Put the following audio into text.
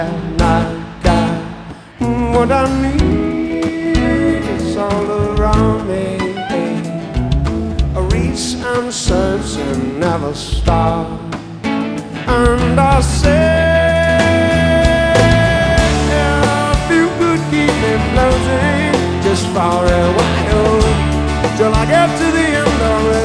And I got what I need, it's all around me. I reach and search and never stop. And I say, if you could keep me floating just for a while, till I get to the end of it.